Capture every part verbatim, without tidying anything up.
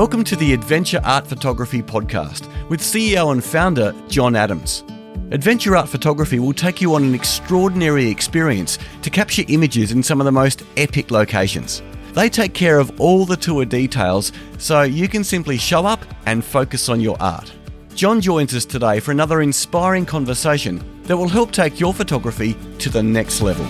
Welcome to the Adventure Art Photography Podcast with C E O and founder John Adams. Adventure Art Photography will take you on an extraordinary experience to capture images in some of the most epic locations. They take care of all the tour details so you can simply show up and focus on your art. John joins us today for another inspiring conversation that will help take your photography to the next level.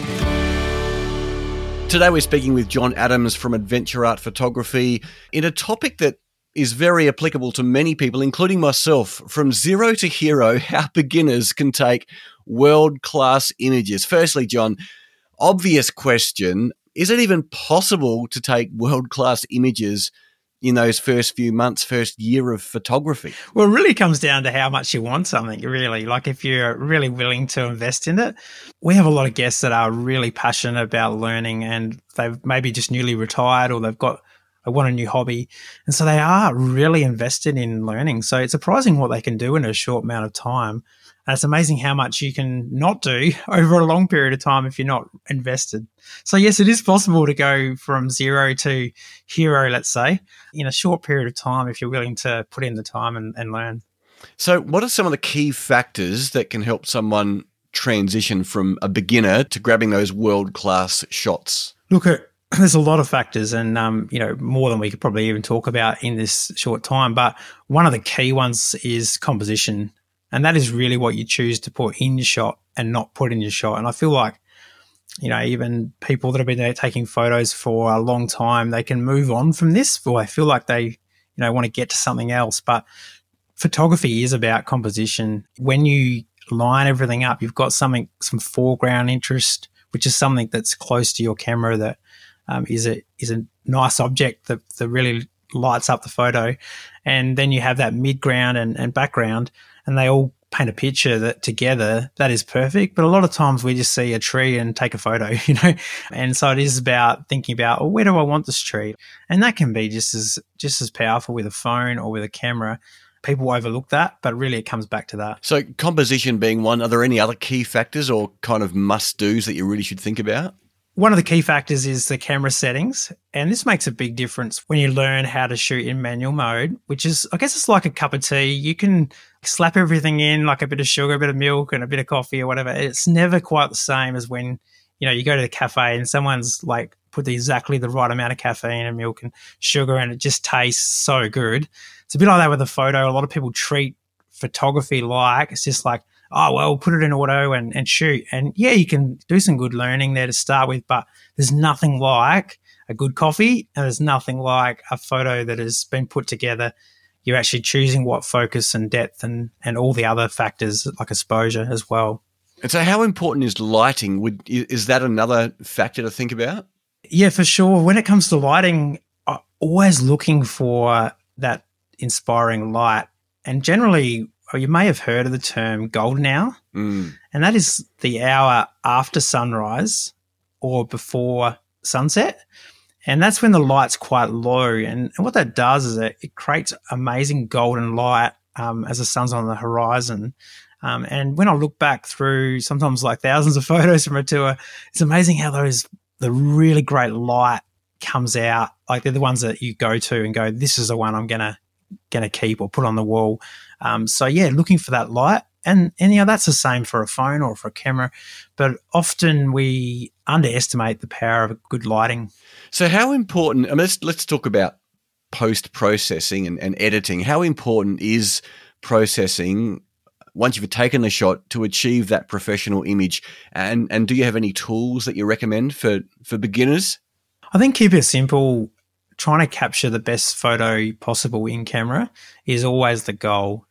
Today we're speaking with John Adams from Adventure Art Photography in a topic that is very applicable to many people, including myself. From zero to hero, how beginners can take world-class images. Firstly, John, obvious question, is it even possible to take world-class images in those first few months, first year of photography? Well, it really comes down to how much you want something, really. Like if you're really willing to invest in it. We have a lot of guests that are really passionate about learning and they've maybe just newly retired or they've got, they want a new hobby. And so they are really invested in learning. So it's surprising what they can do in a short amount of time. And it's amazing how much you can not do over a long period of time if you're not invested. So yes, it is possible to go from zero to hero, let's say, in a short period of time if you're willing to put in the time and, and learn. So what are some of the key factors that can help someone transition from a beginner to grabbing those world-class shots? Look, there's a lot of factors and, um, you know, more than we could probably even talk about in this short time. But one of the key ones is composition. And that is really what you choose to put in your shot and not put in your shot. And I feel like, you know, even people that have been there taking photos for a long time, they can move on from this, or I feel like they, you know, want to get to something else. But photography is about composition. When you line everything up, you've got something, some foreground interest, which is something that's close to your camera that um, is a is a nice object that, that really lights up the photo. And then you have that midground and, and background, and they all paint a picture that together that is perfect. But a lot of times we just see a tree and take a photo, you know. And so it is about thinking about, well, where do I want this tree? And that can be just as just as powerful with a phone or with a camera. People overlook that, but really it comes back to that. So composition being one, are there any other key factors or kind of must-dos that you really should think about? One of the key factors is the camera settings, and this makes a big difference when you learn how to shoot in manual mode, which is, I guess it's like a cup of tea. You can slap everything in, like a bit of sugar, a bit of milk and a bit of coffee or whatever. It's never quite the same as when, you know, you go to the cafe and someone's like put the, exactly the right amount of caffeine and milk and sugar and it just tastes so good. It's a bit like that with a photo. A lot of people treat photography like it's just like, oh, well, put it in auto and, and shoot. And yeah, you can do some good learning there to start with, but there's nothing like a good coffee and there's nothing like a photo that has been put together. You're actually choosing what focus and depth and, and all the other factors like exposure as well. And so how important is lighting? Would Is that another factor to think about? Yeah, for sure. When it comes to lighting, I'm always looking for that inspiring light. And generally, you may have heard of the term golden hour, mm. and that is the hour after sunrise or before sunset. And that's when the light's quite low. And, and what that does is it, it creates amazing golden light um, as the sun's on the horizon. Um, and when I look back through sometimes like thousands of photos from a tour, it's amazing how those the really great light comes out. Like they're the ones that you go to and go, this is the one I'm gonna gonna keep or put on the wall. Um, so yeah, looking for that light, and and you know that's the same for a phone or for a camera, but often we underestimate the power of good lighting. So how important? I mean, let's let's talk about post processing and, and editing. How important is processing once you've taken the shot to achieve that professional image? And and do you have any tools that you recommend for for beginners? I think keep it simple. Trying to capture the best photo possible in camera is always the goal.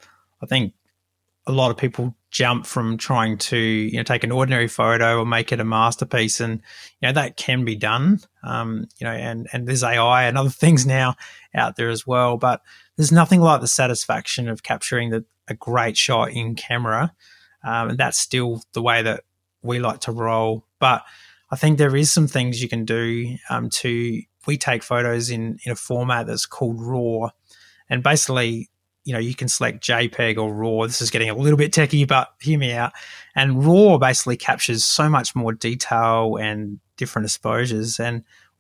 I think a lot of people jump from trying to, you know, take an ordinary photo or make it a masterpiece, and you know that can be done. Um, you know, and and there's A I and other things now out there as well. But there's nothing like the satisfaction of capturing the, a great shot in camera, um, and that's still the way that we like to roll. But I think there is some things you can do um, to. We take photos in, in a format that's called RAW. And basically, you know, you can select JPEG or RAW. This is getting a little bit techie, but hear me out. And RAW basically captures so much more detail and different exposures. And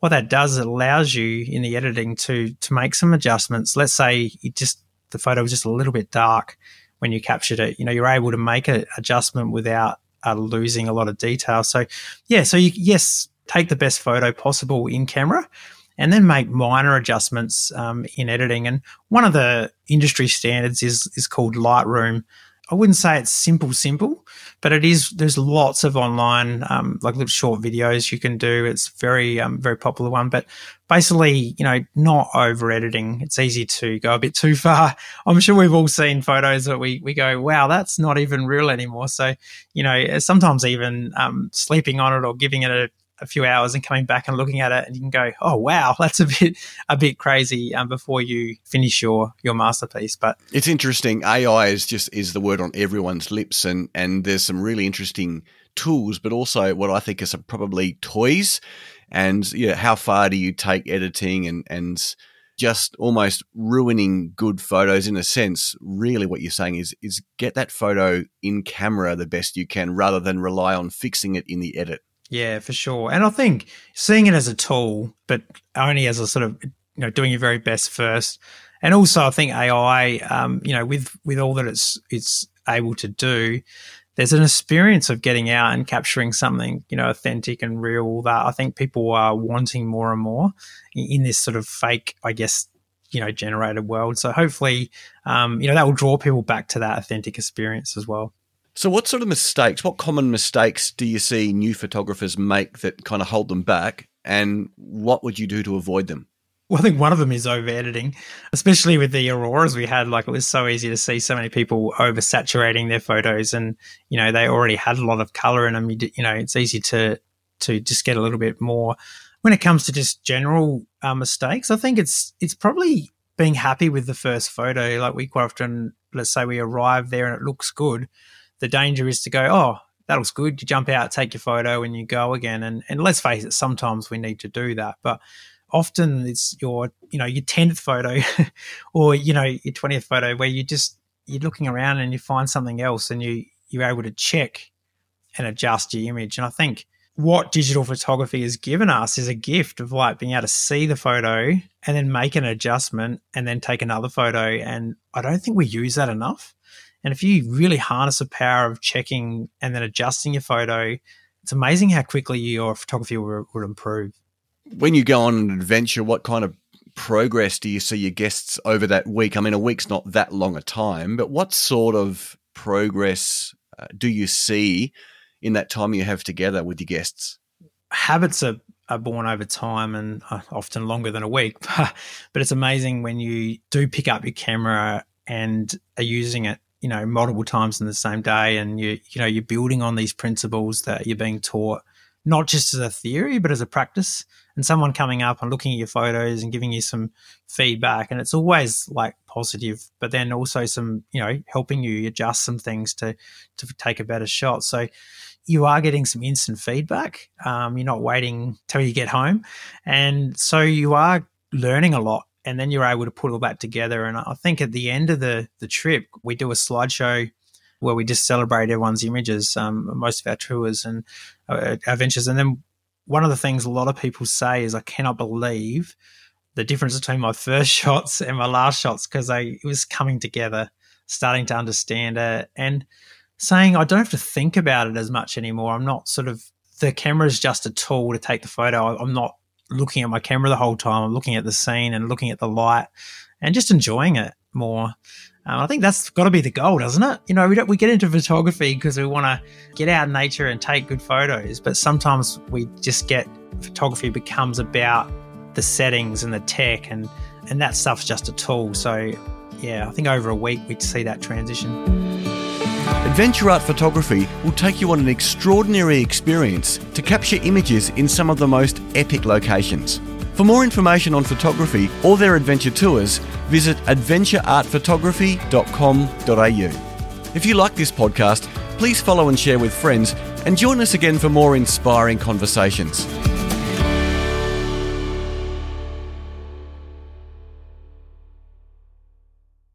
what that does, it allows you in the editing to to make some adjustments. Let's say you just the photo was just a little bit dark when you captured it. You know, you're able to make an adjustment without uh, losing a lot of detail. So, yeah, so you, yes, take the best photo possible in camera and then make minor adjustments um, in editing. And one of the industry standards is is called Lightroom. I wouldn't say it's simple, simple, but it is. There's lots of online, um, like little short videos you can do. It's very, um, very popular one. But basically, you know, not over editing. It's easy to go a bit too far. I'm sure we've all seen photos that we we go, wow, that's not even real anymore. So, you know, sometimes even um, sleeping on it or giving it a a few hours and coming back and looking at it, and you can go, oh wow, that's a bit a bit crazy um, before you finish your your masterpiece. But it's interesting. A I is just is the word on everyone's lips, and and there's some really interesting tools, but also what I think are some probably toys. And yeah, how far do you take editing and and just almost ruining good photos in a sense? Really, what you're saying is is get that photo in camera the best you can, rather than rely on fixing it in the edit. Yeah, for sure. And I think seeing it as a tool, but only as a sort of, you know, doing your very best first. And also I think A I, um, you know, with, with all that it's it's able to do, there's an experience of getting out and capturing something, you know, authentic and real that I think people are wanting more and more in, in this sort of fake, I guess, you know, generated world. So hopefully, um, you know, that will draw people back to that authentic experience as well. So what sort of mistakes, what common mistakes do you see new photographers make that kind of hold them back, and what would you do to avoid them? Well, I think one of them is over-editing, especially with the auroras we had. Like, it was so easy to see so many people over-saturating their photos, and, you know, they already had a lot of color in them. You, you know, it's easy to to just get a little bit more. When it comes to just general uh, mistakes, I think it's it's probably being happy with the first photo. Like, we quite often, let's say we arrive there and it looks good. The danger is to go, oh, that looks good. You jump out, take your photo, and you go again. And and let's face it, sometimes we need to do that. But often it's your, you know, your tenth photo or, you know, your twentieth photo where you just, you're looking around and you find something else, and you, you're able to check and adjust your image. And I think what digital photography has given us is a gift of like being able to see the photo and then make an adjustment and then take another photo. And I don't think we use that enough. And if you really harness the power of checking and then adjusting your photo, it's amazing how quickly your photography will, will improve. When you go on an adventure, what kind of progress do you see your guests over that week? I mean, a week's not that long a time, but what sort of progress uh, do you see in that time you have together with your guests? Habits are, are born over time, and uh, often longer than a week. But it's amazing when you do pick up your camera and are using it, you know, multiple times in the same day, and you you know, you're building on these principles that you're being taught, not just as a theory, but as a practice. And someone coming up and looking at your photos and giving you some feedback, and it's always like positive, but then also some, you know, helping you adjust some things to to take a better shot. So you are getting some instant feedback. Um, you're not waiting till you get home, and so you are learning a lot. And then you're able to put all that together. And I think at the end of the the trip, we do a slideshow where we just celebrate everyone's images, um, most of our tours and uh, our ventures. And then one of the things a lot of people say is, I cannot believe the difference between my first shots and my last shots, because I it was coming together, starting to understand it, and saying I don't have to think about it as much anymore. I'm not sort of, the camera is just a tool to take the photo. I'm not looking at my camera the whole time. I'm looking at the scene and looking at the light and just enjoying it more. Um, I think that's got to be the goal, doesn't it? You know, we don't, we get into photography because we want to get out in nature and take good photos, but sometimes we just get, photography becomes about the settings and the tech, and, and that stuff's just a tool. So yeah, I think over a week we'd see that transition. Adventure Art Photography will take you on an extraordinary experience to capture images in some of the most epic locations. For more information on photography or their adventure tours, visit adventure art photography dot com dot a u. If you like this podcast, please follow and share with friends, and join us again for more inspiring conversations.